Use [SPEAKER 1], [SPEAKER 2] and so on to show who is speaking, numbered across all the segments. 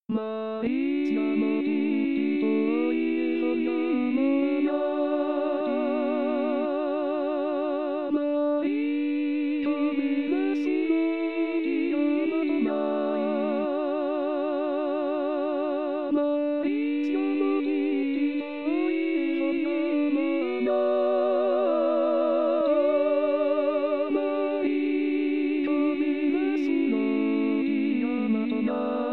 [SPEAKER 1] マリアの遠い空の山に飛び出すの山のマリアの遠い空の山に飛び出すの山の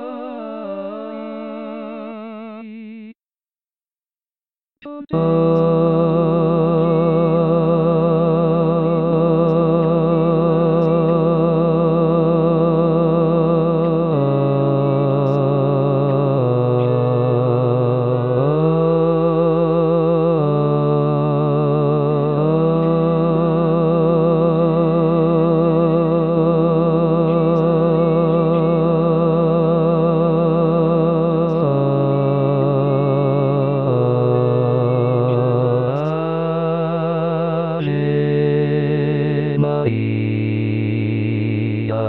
[SPEAKER 1] マリア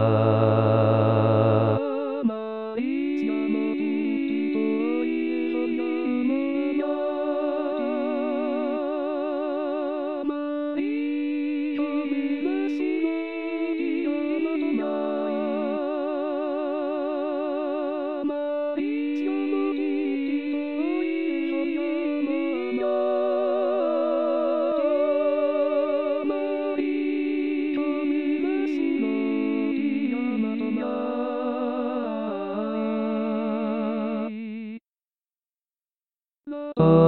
[SPEAKER 1] マリアの遠い空の山に飛び出すの山のマリアの遠い空のOh